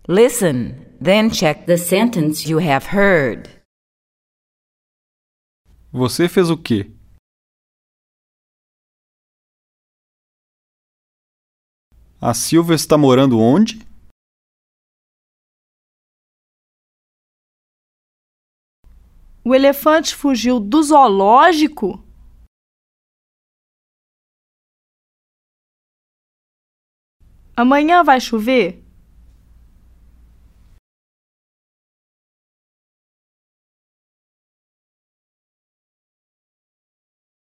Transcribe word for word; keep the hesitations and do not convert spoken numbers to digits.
Listen, then check the sentence you have heard. Você fez o quê? A Silvia está morando onde? O elefante fugiu do zoológico? Amanhã vai chover?